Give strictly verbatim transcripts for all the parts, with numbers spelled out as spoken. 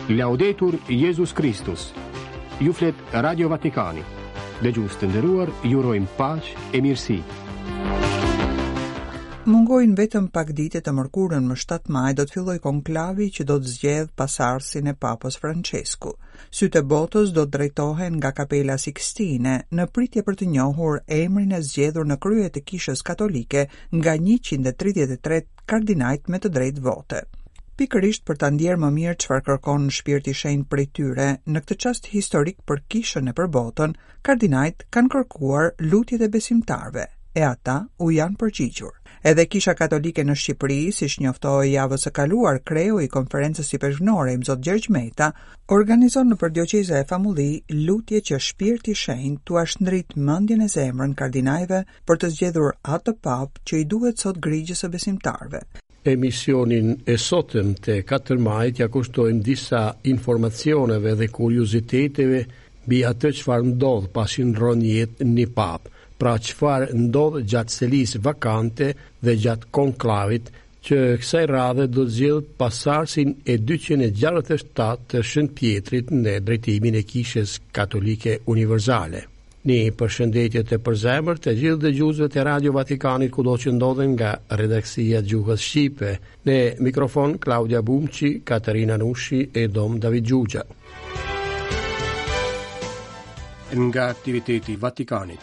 Laudetur Jesus Christus. Ju flet Radio Vatikani. Dëgjues të nderuar, ju urojmë paqë e mirësi. Mungojnë vetëm pak ditë të mërkurën më shtatë maj do të filloj konklavi që do të zgjedh pasardhësin e Papës Francesku. Sytë e botës do të drejtohen nga Kapela Sixtine në pritje për të njohur emrin e zgjedhur në krye të Kishës Katolike nga njëqind e tridhjetë e tre kardinajt me të drejtë vote. Pikërisht për ta ndjerë më mirë çfarë kërkon shpirti i shenjtë prej tyre, në këtë çast historik për Kishën e përbotën, kardinajt kanë kërkuar lutjet e besimtarëve, e ata u janë përgjigjur. Edhe Kisha Katolike në Shqipëri, siç njoftohej javës së kaluar, kreu i konferencës sipërfënore i Zot Gjergj Meta, organizon në përdioceza e Famulli lutje që shpirti i shenjtë t'ua shndrit mendjen e zemrën kardinajve për të zgjedhur atë pap që i duhet sot grigjës së besimtarëve. Emisionin e sotëm të katër majit ja kushtojmë disa informacioneve dhe kurioziteteve mbi atë çfarë ndodh pasi ndron jetë një pap, pra çfarë ndodh gjatë selisë vakante dhe gjatë konklavit që kësaj radhe do të zgjidh pasardhësin e dyqind e gjashtëdhjetë e shtatë të Shën Pjetrit në drejtimin e Kishës Katolike Universale. Një përshëndetje të përzemërt të gjithë dëgjuesve të Radio Vatikanit kudo që ndodhen nga redaksia Gjuhës Shqipe. Në mikrofon Claudia Bumçi, Katarina Nushi e Dom David Gjugja. Nga aktiviteti Vatikanit.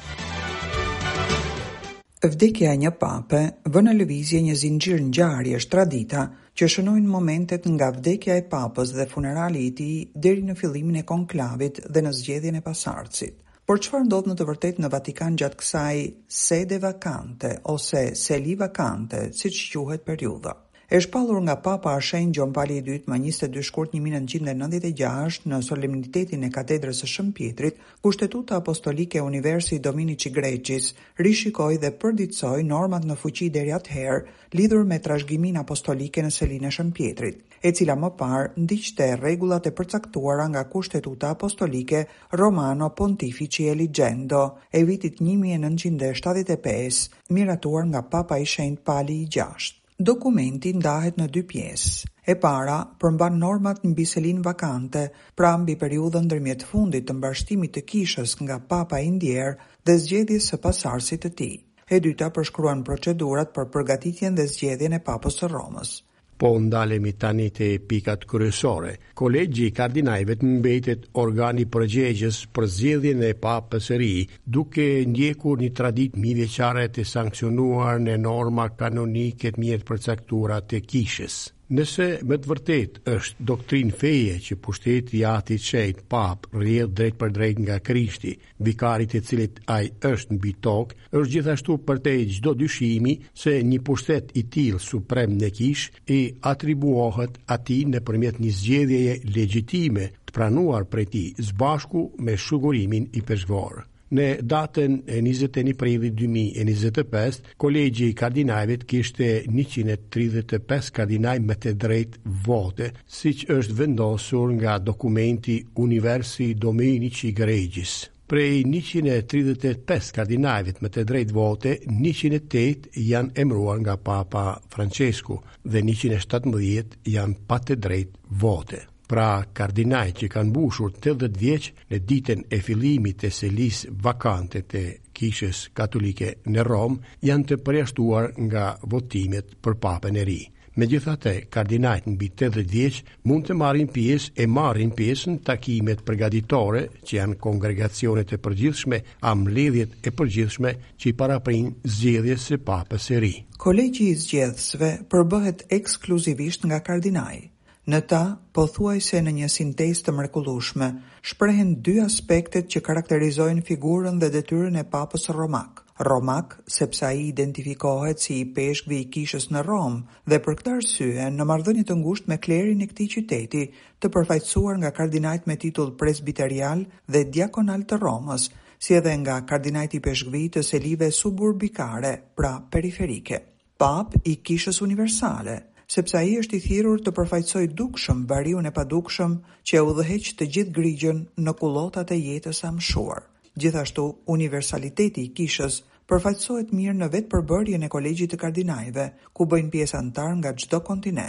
Vdekja e një pape vën në lëvizje një zinxhir ngjarjesh tradita që shënojnë momentet nga vdekja e papës dhe funerali i tij deri në fillimin e konklavit dhe në zgjedhjen e pasardhësit. Por çfarë ndodh në të vërtetë në Vatikan gjatë kësaj sede vakante ose seli vakante, siç quhet periudha? E shpallur nga Papa Arshenj Gjon Pali i dytë më njëzet e dy shkurt një mijë e nëntëqind e nëntëdhjetë e gjashtë në solemnitetin e katedrës së Shën Pjetrit, Kushtetuta Apostolike e Universi Dominici Greqis rishikoi dhe përditësoi normat në fuqi deri atëherë lidhur me trashëgiminë apostolike në selinë e Shën Pjetrit, e cila më parë ndiqte rregullat e përcaktuara nga Kushtetuta Apostolike Romano Pontifici Eligendo e vitit një mijë e nëntëqind e shtatëdhjetë e pesë, miratuar nga Papa i Shenjtë Pali i gjashtë. Dokumenti ndahet në dy pjesë. E para përmban normat mbi selinë vakante, pra mbi periudhën ndërmjet fundit të mbashtimit të kishës nga Papa i ndjerë dhe zgjedhjes së pasardhësit të tij. E dyta përshkruan procedurat për përgatitjen dhe zgjedhjen e Papës së Romës. Po ndalemi tani te pikat kryesore. Kolegji i kardinajve mbetet organi përgjegjës për zgjedhjen e papës së ri, duke ndjekur një traditë mijëvjeçare të sankcionuar në norma kanonike të mirë përcaktuara të kishës. Nëse me të vërtet është doktrinë feje që pushteti i Atit Shenjtë Pap rrjedh drejt për drejt nga Krishti, vikarit e cilit ai është mbi tokë, është gjithashtu përtej çdo dyshimi se një pushtet i tillë suprem në kishë i atribuohet atij nëpërmjet një zgjedhjeje legjitime të pranuar prej tij së bashku me shugurimin i peshkvorë. Në datën e njëzet e një prillit dy mijë e njëzet e pesë, kolegji i kardinajve kishte njëqind e tridhjetë e pesë kardinaj me të drejtë vote, siç është vendosur nga dokumenti Universi Dominici Greqis. Prej njëqind e tridhjetë e pesë kardinajve me të drejtë vote, njëqind e tetë janë emëruar nga Papa Francesku dhe njëqind e shtatëmbëdhjetë janë pa të drejtë vote. Pra kardinaj që kanë mbushur tetëdhjetë vjeç në ditën e fillimit të selisë vakante të Kishës Katolike në Rom janë të përjashtuar nga votimet për papën e ri. Megjithatë, kardinajt mbi tetëdhjetë vjeç mund të marrin pjesë e marrin pjesë në takimet përgatitore që janë kongregacionet e përgjithshme a mbledhjet e përgjithshme që i paraprin zgjedhjes së papës së ri. Kolegji i zgjedhësve përbëhet ekskluzivisht nga kardinaj. Në ta, pothuajse në një sintezë të mrekullueshme, shprehen dy aspektet që karakterizojnë figurën dhe detyrën e Papës Romak. Romak, sepse ai identifikohet si i peshkvi i kishës në Rom dhe për këtë arsye në marrëdhënie të ngushtë me klerin e këtij qyteti, të përfaqësuar nga kardinajt me titull presbiterial dhe diakonal të Romës, si edhe nga kardinajt i peshkvi të selive suburbikare, pra periferike. Pap i kishës universale, sepse ai është i thirrur të përfaqësojë dukshëm bariun e padukshëm që e udhëheq të gjithë grigjën në kullotat e jetës së mshuar. Gjithashtu, universaliteti i kishës përfaqësohet mirë në vetë përbërjen e kolegjit të kardinajve, ku bëjnë pjesë antar nga çdo kontinent.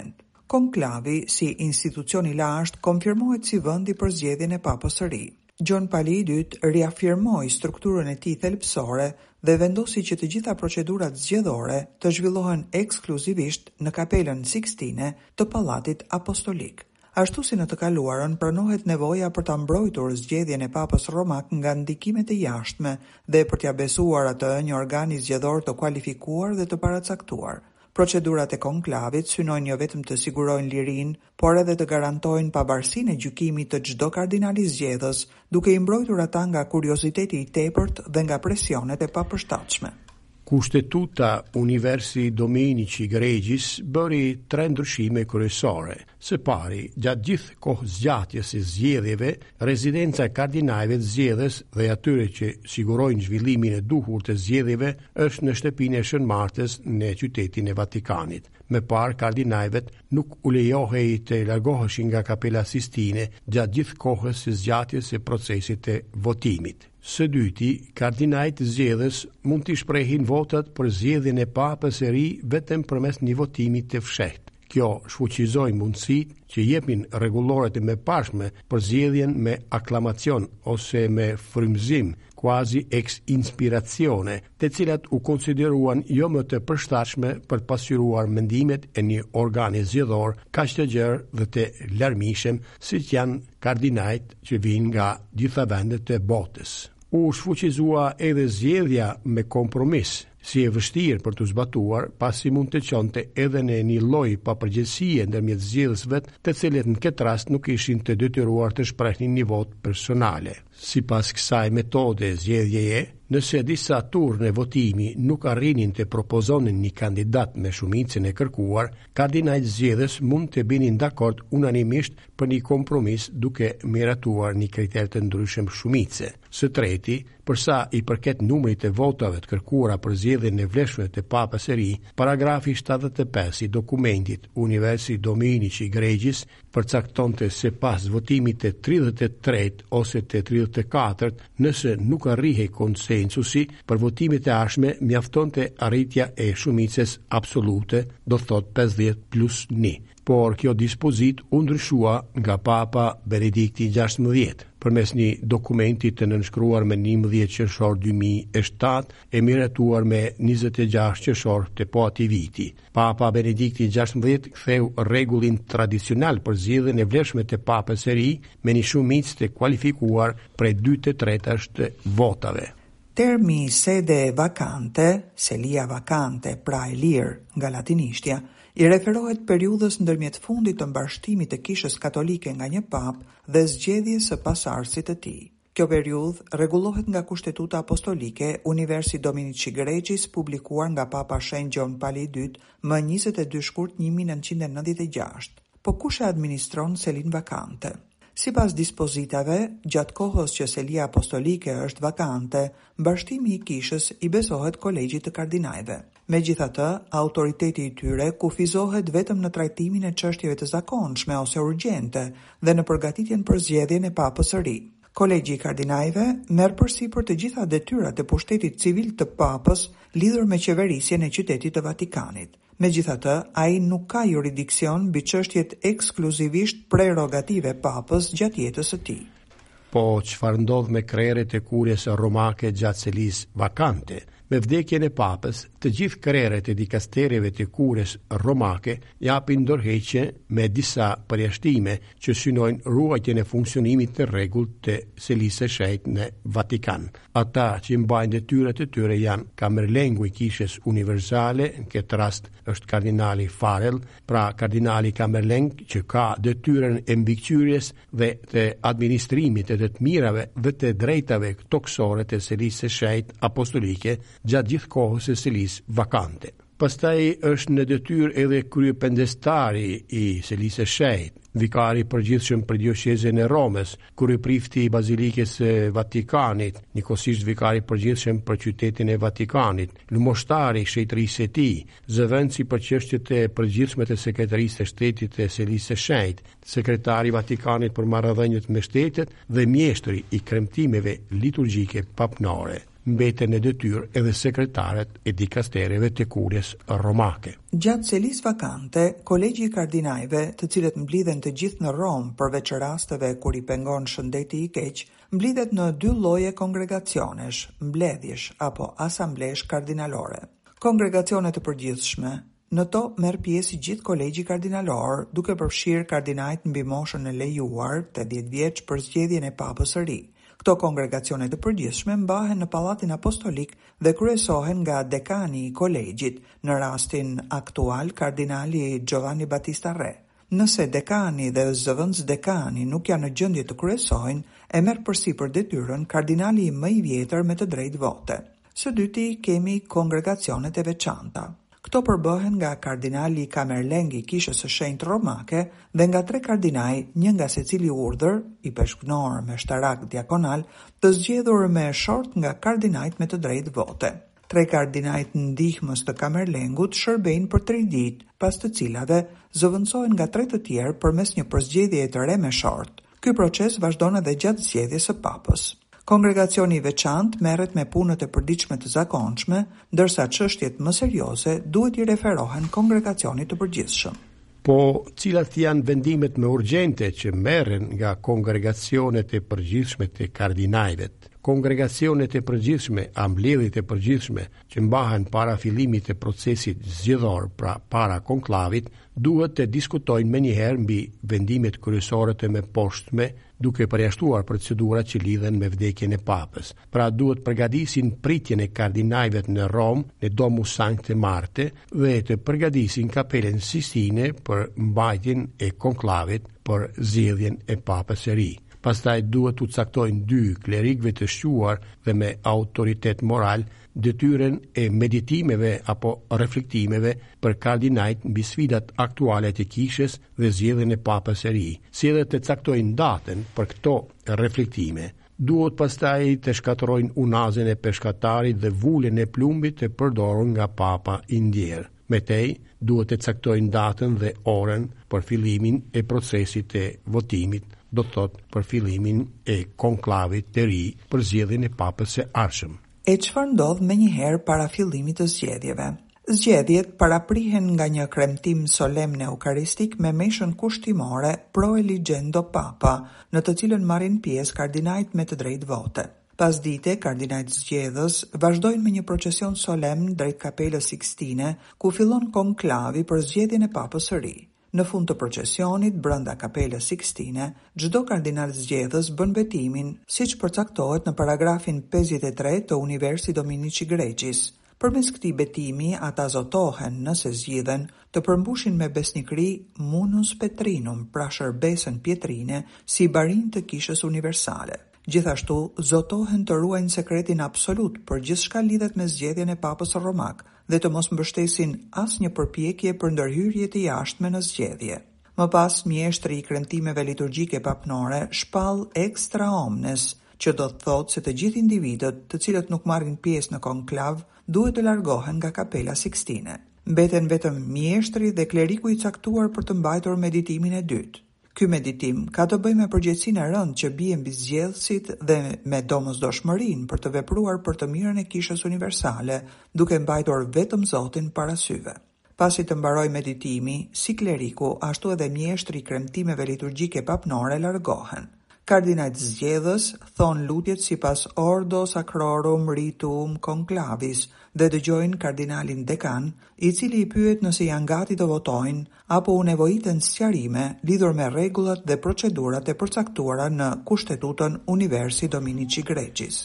Konklavi, si institucioni lashtë, konfirmohet si vendi për zgjedhjen e Papës së Ri. Gjon Pali i dytë riafirmoi strukturën e tij thelbësore dhe vendosi që të gjitha procedurat zgjedhore të zhvillohen ekskluzivisht në Kapelën Sikstine të Pallatit Apostolik. Ashtu si në të kaluarën, pranohet nevoja për ta mbrojtur zgjedhjen e Papës Romak nga ndikimet e jashtme dhe për t'ia besuar atë një organi zgjedhor të kualifikuar dhe të paracaktuar. Procedurat e konklavit synojnë jo vetëm të sigurojnë lirinë, por edhe të garantojnë pavarësinë e gjykimit të çdo kardinali zgjedhës, duke i mbrojtur ata nga kurioziteti i tepërt dhe nga presionet e papërshtatshme. Kushtetuta Universi Dominici Gregjis bëri tre ndryshime kryesore. Së pari, gjatë gjithë kohë zgjatjes së zgjedhjeve, rezidenca e kardinalëve të zgjedhës dhe atyre që sigurojnë zhvillimin e duhur të zgjedhjeve është në shtëpinë e Shën Martës në qytetin e Vatikanit. Me parë, kardinalët nuk u lejohej të largoheshin nga Kapela Sistine gjatë gjithë kohës së zgjatjes së procesit të votimit. Së dyti, kardinalët zgjedhës mund të shprehin votat për zgjedhjen e Papës së Ri vetëm përmes një votimi të fshehtë. Kjo shfuqizoi mundësitë që jepin rregulloret e mëparshme për zgjedhjen me aklamacion ose me frymëzim, quasi ex inspirazione, të cilat u konsideruan jo më të përshtatshme për të pasqyruar mendimet e një organi zgjedhor kaq të gjerë dhe të larmishëm siç janë kardinalët që vijnë nga gjitha vendet e botës. U shfuqizua edhe zgjedhja me kompromis, si e vështirë për të zbatuar, pasi mund të qonte edhe në një lloj papërgjegjësie ndërmjet zgjedhësve, të cilët në këtë rast nuk ishin të detyruar të shprehnin një vot personale. Sipas kësaj metode zgjedhjeje, nëse disa turne votimi nuk arrinin të propozonin një kandidat me shumicën e kërkuar, kardinalët zgjedhës mund të binin dakord unanimisht për një kompromis duke miratuar një kriter të ndryshëm shumice. Së treti, përsa i përket numrit të votave të kërkuara për zgjedhjen e vlefshme të Papës së Ri, paragrafi shtatëdhjetë e pesë i dokumentit Universi Dominici Gregjis përcaktonte se pas votimit të tridhjetë e tretë ose të tridhjetë e katërt, nëse nuk arrihej konsensusi për votimet e ardhshme, mjaftonte arritja e shumicës absolute, do thot pesëdhjetë plus një. Por kjo dispozit u ndryshua nga Papa Benedikti gjashtëdhjetë përmes një dokumenti të nënshkruar me njëmbëdhjetë qershor dy mijë e shtatë e miratuar me njëzet e gjashtë qershor të po atij viti. Papa Benedikti gjashtëdhjetë ktheu rregullin tradicional për zgjedhjen e vlefshme të Papës së Ri me një shumicë të kualifikuar prej dy të tretash të votave. Termi sede vacante, selia vacante, pra e lirë nga latinishtja, i referohet periudhës ndërmjet fundit të mbarshtimit të kishës katolike nga një pap dhe zgjedhjes së pasardhësit të tij. Kjo periudhë rregullohet nga Kushtetuta Apostolike Universi Dominici Gregjis, publikuar nga Papa Shenjtë Gjon Pali i dytë më njëzet e dy shkurt një mijë nëntëqind e nëntëdhjetë e gjashtë. Po kush e administron selin vakante? Sipas dispozitave, gjatë kohës që selia apostolike është vakante, mbarshtimi i kishës i besohet kolegjit të kardinalëve. Megjithatë, autoriteti i tyre kufizohet vetëm në trajtimin e çështjeve të zakonshme ose urgjente dhe në përgatitjen për zgjedhjen e Papës së Ri. Kolegji i kardinalëve merr përsipër të gjitha detyrat e pushtetit civil të Papës lidhur me qeverisjen e qytetit të Vatikanit. Megjithatë, ai nuk ka jurisdiksion mbi çështjet ekskluzivisht prerogative Papës gjatë jetës së tij. Po çfarë ndodh me krerët e kurjes romake gjatë selisë vakante? Me vdekjen e Papës, të gjithë krerët e dikasterjeve të kurjes romake japin ndërheqje me disa përjashtime që synojnë ruajtjen e funksionimit të rregullt të selisë së shenjtë në Vatikan. Ata që mbajnë detyrat e tyre janë kamerlengu i kishës universale, në këtë rast është kardinali Farel, pra kardinali kamerleng që ka detyrën e mbikëqyrjes dhe të administrimit të të mirave dhe të drejtave toksore të selisë së shenjtë apostolike gjatë gjithë kohës së selisë vakante. Pastaj është në detyrë edhe kryependestari i selisë së shenjtë, vikari i përgjithshëm për diocezën e Romës, kryeprifti i Bazilikës së Vatikanit, njëkohësisht vikari i përgjithshëm për qytetin e Vatikanit, lumoshtari i shtërisë së tij, zëvendësi për çështjet e përgjithshme të sekretarisë së shtetit të selisë së shenjtë, sekretari i Vatikanit për marrëdhëniet me shtetet dhe mjeshtri i kremtimeve liturgjike papnore. mbeten në detyrë edhe sekretarët e dikastereve të kurjes romake. Gjatë selis vakante, kolegji i kardinajve, të cilët mblidhen të gjithë në Rom përveç rasteve kur i pengon shëndeti i keq, mblidhet në dy lloje kongregacionesh, mbledhjesh apo asamblesh kardinalore. Kongregacionet të përgjithshme, në to merr pjesë i gjithë kolegji kardinalor, duke përfshirë kardinajt mbi moshën e lejuar të dhjetë vjeç për zgjedhjen e papës së ri. Këto kongregacione të përgjithshme mbahen në Pallatin Apostolik dhe kryesohen nga dekani i kolegjit, në rastin aktual kardinali Giovanni Battista Re. Nëse dekani dhe zëvendës dekani nuk janë në gjendje të kryesohen, e merr përsipër detyrën kardinali më i vjetër me të drejtë vote. Së dyti kemi kongregacionet e veçanta. Këto përbëhen nga kardinali Kamerleng i Kishës së Shenjtë Romake dhe nga tre kardinaj, një nga secili urdhër, i peshknor me shtarak diakonal, të zgjedhur me short nga kardinajt me të drejtë vote. Tre kardinajt ndihmës të Kamerlengut shërbejnë për tre ditë, pas të cilave zëvendësohen nga tre të tjerë përmes një përzgjedhjeje të re me short. Ky proces vazhdon edhe gjatë zgjedhjes së papës. Kongregacioni i veçantë merret me punët e përditshme të zakonshme, ndërsa çështjet më serioze duhet i referohen kongregacionit të përgjithshëm. Po, cilat janë vendimet më urgjente që merren nga kongregacionet e përgjithshme të kardinajvet? Kongregacionet e përgjithshme, ambledhjet e përgjithshme që mbahen para fillimit të procesit zgjedhor, pra para konklavit, duhet të diskutojnë menjëherë mbi vendimet kryesore të mëposhtme, duke përjashtuar procedurat që lidhen me vdekjen e papës. Pra duhet përgatisin pritjen e kardinajve në Rom, në Domus Sancte Marte, dhe të përgatisin Kapelen Sistine për mbajtjen e konklavit për zgjedhjen e papës së ri. Pastaj duhet të caktojnë dy klerikëve të shquar dhe me autoritet moral detyrën e meditimeve apo reflektimeve për kardinajt mbi sfidat aktuale të kishës dhe zgjedhjen e papës së ri, si edhe të caktojnë datën për këto reflektime. Duhet pastaj të shkatërrojnë unazën e peshkatarit dhe vulën e plumbit të përdorur nga papa i ndjerë. Metej, duhet të caktojnë datën dhe orën për fillimin e procesit të votimit, do thot për fillimin e konklavit të ri për zgjedhjen e papës së ardhshëm. E çfarë ndodh menjëherë para fillimit të zgjedhjeve? Zgjedhjet paraprihen nga një kremtim solemn eukaristik me meshën kushtimore pro eligendo papa, në të cilën marrin pjesë kardinajt me të drejtë vote. Pas dite, kardinajt zgjedhës vazhdojnë me një procesion solemn drejt Kapelës Sixtine, ku fillon konklavi për zgjedhjen e papës së ri. Në fund të procesionit, brenda Kapelës Sixtine, çdo kardinal zgjedhës bën betimin, siç përcaktohet në paragrafin pesëdhjetë e tre të Universi Dominici Greqis. Përmes këtij betimi, ata zotohen nëse zgjidhen të përmbushin me besnikëri munus petrinum, pra shërbesën pietrine, si barin të kishës universale. Gjithashtu, zotohen të ruajnë sekretin absolut për gjithçka lidhet me zgjedhjen e papës romak dhe të mos mbështesin asnjë përpjekje për ndërhyrje të jashtme në zgjedhje. Më pas, mjeshtri i kremtimeve liturgjike papnore shpall extra omnes, që do të thotë se të gjithë individët të cilët nuk marrin pjesë në konklav duhet të largohen nga Kapela Sixtine. Mbeten vetëm mjeshtri dhe kleriku i caktuar për të mbajtur meditimin e dytë. Ky meditim ka të bëjë me përgjegjësinë e rëndë që bie mbi zgjedhësit dhe me domosdoshmërinë për të vepruar për të mirën e kishës universale, duke mbajtur vetëm Zotin parasyve. Pasi të mbaroj meditimi, si kleriku, ashtu edhe mjeshtri i kremtimeve liturgjike papnore largohen. Kardinajt zgjedhës thon lutjet sipas Ordo Sacrorum Ritum Conclavis dhe dëgjojnë kardinalin dekan, i cili i pyet nëse janë gati të votojnë apo u nevojiten sqarime lidhur me rregullat dhe procedurat e përcaktuara në Kushtetutën Universi Dominici Greqis.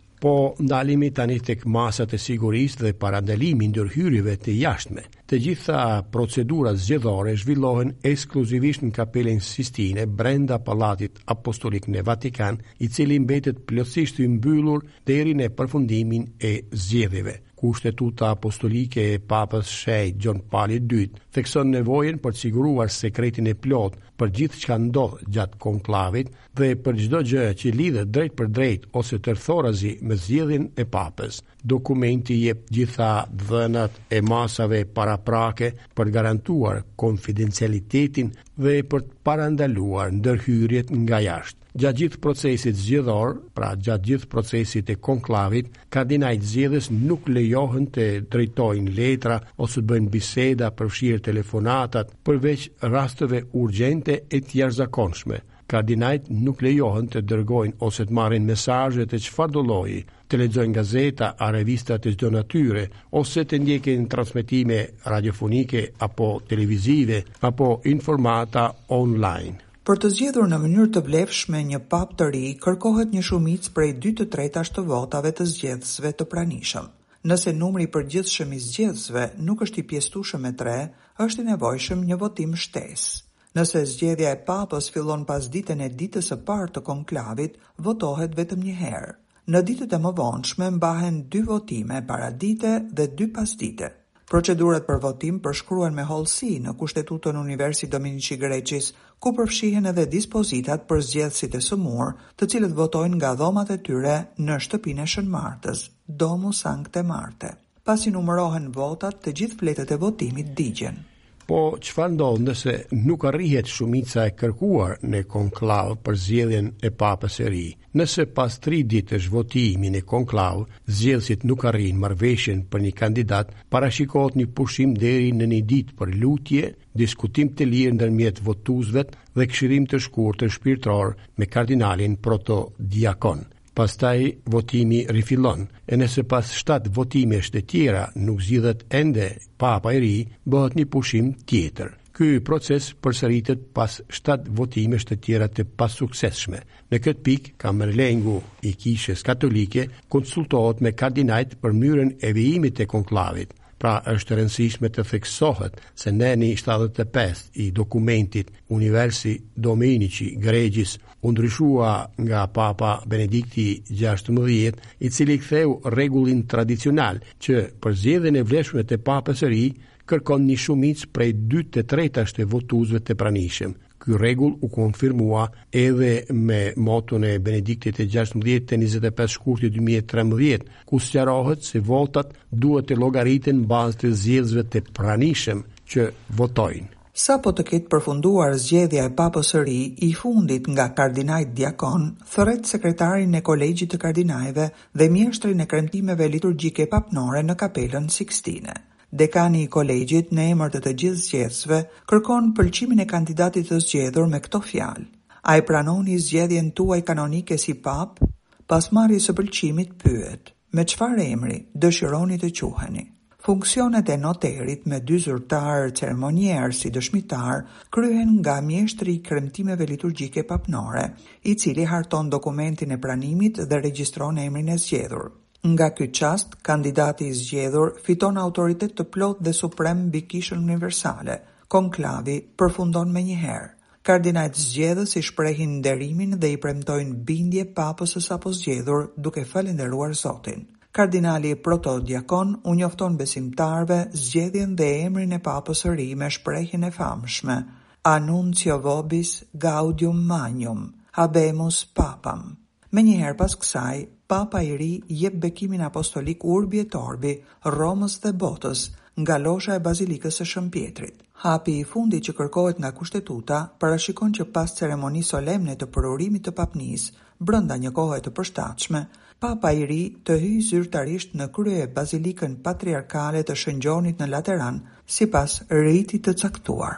Po ndalimi tani tek masat e sigurisë dhe parandalimi ndërhyrjeve të jashtme. Të gjitha procedurat zgjedhore zhvillohen ekskluzivisht në Kapelen Sistine brenda Pallatit Apostolik në Vatikan, i cili mbetet plotësisht i mbyllur deri në përfundimin e zgjedhjeve. Kushtetuta apostolike e Papës Shejt Gjon Pali i dytë thekson nevojën për të siguruar sekretin e plot për gjithë çka ndodh gjatë konklavit dhe për çdo gjë që lidhet drejt për drejt ose tërthorazi me zgjedhjen e papës. Dokumenti jep gjitha dhënat e masave paraprake për garantuar konfidencialitetin dhe për të parandaluar ndërhyrjet nga jashtë. Gjatë gjithë procesit zgjedhor, pra gjatë gjithë procesit e konklavit, kardinajt zgjedhës nuk lejohen të drejtojnë letra ose të bëjnë biseda, përfshirë telefonatat, përveç rasteve urgjente e të jashtëzakonshme. Kardinajt nuk lejohen të dërgojnë ose të marrin mesazhe të çfarëdo lloji, të lexojnë gazeta a revista të çdo natyre, ose të ndjekin transmetime radiofonike apo televizive, apo informata online. Për të zgjedhur në mënyrë të vlefshme një pap të ri, kërkohet një shumicë prej dy të tretash të votave të zgjedhësve të pranishëm. Nëse numri i përgjithshëm i zgjedhësve nuk është i pjesëtueshëm me tre, është i nevojshëm një votim shtesë. Nëse zgjedhja e papës fillon pas ditën e ditës së parë të konklavit, votohet vetëm një herë. Në ditët e mëvonshme mbahen dy votime paradite dhe dy pasdite. Procedurat për votim përshkruhen me hollësi në Kushtetutën Universi Dominici Greqis, ku përfshihen edhe dispozitat për zgjedhësit e sëmur, të cilët votojnë nga dhomat e tyre në shtëpinë e Shën Martës, Domus Sancte Marte. Pasi numërohen votat, të gjithë fletët e votimit digjen. Po çfarë ndodh nëse nuk arrihet shumica e kërkuar në konklav për zgjedhjen e papës së ri? Nëse pas tri ditësh votimin e konklav, zgjedhësit nuk arrin marrëveshjen për një kandidat, parashikohet një pushim deri në një ditë për lutje, diskutim të lirë ndërmjet votuesve dhe këshillim të shkurtër shpirtëror me kardinalin protodiakon. Pastaj votimi rifillon, e nëse pas shtatë votimesh të tjera nuk zgjidhet ende papa i ri, bëhet një pushim tjetër. Ky proces përsëritet pas shtatë votimesh të tjera të pasuksesshme. Në këtë pikë, Kamerlengu i Kishës Katolike konsultohet me kardinajt për mënyrën e vijimit të konklavit. Pra është e rëndësishme të theksohet se neni shtatëdhjetë e pesë i dokumentit Universi Dominici Gregis u ndryshua nga Papa Benedikti gjashtëmbëdhjetë, i cili ktheu rregullin tradicional që për zgjedhjen e vlefshme të papës së ri kërkon një shumicë prej dy të tretash të votuesve të pranishëm. Ky rregull u konfirmua edhe me moton e Benediktit të gjashtëmbëdhjetë të njëzet e pesë shkurtit dy mijë e trembëdhjetë, ku sqarohet se votat duhet të llogariten në bazë të zgjedhësve të pranishëm që votojnë. Sa po të ketë përfunduar zgjedhja e papës së ri, i fundit nga kardinajt diakon, thret sekretarin e kolegjit të kardinajve dhe mjeshtrin e kremtimeve liturgjike papnore në kapelën Sikstine. Dekani i kolegjit në emër të të gjithë zgjedhësve kërkon pëlqimin e kandidatit të zgjedhur me këto fjalë: A e pranoni zgjedhjen tuaj kanonike si pap? Pas marrjes së pëlqimit pyet: Me çfarë emri dëshironi të quheni? Funksionet e noterit me dy zyrtar ceremonier si dëshmitar kryhen nga mjeshtri i kremtimeve liturgjike papnore, i cili harton dokumentin e pranimit dhe regjistron emrin e zgjedhur. Nga ky çast, kandidati i zgjedhur fiton autoritet të plot dhe suprem mbi Kishën Universale. Konklavi përfundon me një herë. Kardinajt zgjedhës i shprehin nderimin dhe i premtojnë bindje papës së sapo zgjedhur duke falendëruar Zotin. Kardinali protodiakon u njofton besimtarve zgjedhjen dhe emrin e papës së ri me shprehjen e famshme: Annuncio vobis gaudium magnum, habemus papam. Me njëherë pas kësaj, Papa i ri jep bekimin apostolik Urbi et Orbi, Romës dhe botës, nga losha e Bazilikës së Shën Pjetrit. Hapi i fundit që kërkohet nga kushtetuta parashikon që pas ceremonisë solemne të përurimit të papnisë, brenda një kohe të përshtatshme, Papa i ri të hyjë zyrtarisht në krye Bazilikën Patriarkale të Shën Gjonit në Lateran, sipas ritit të caktuar.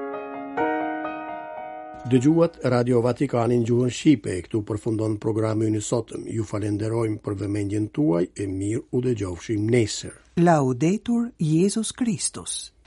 Dëgjuat Radio Vatikanin gjuhën Shqipe, këtu përfundon programi ynë sotëm. Ju falenderojmë për vëmendjen tuaj e mirë u dëgjofshim nesër. Laudetur Jesus Christus.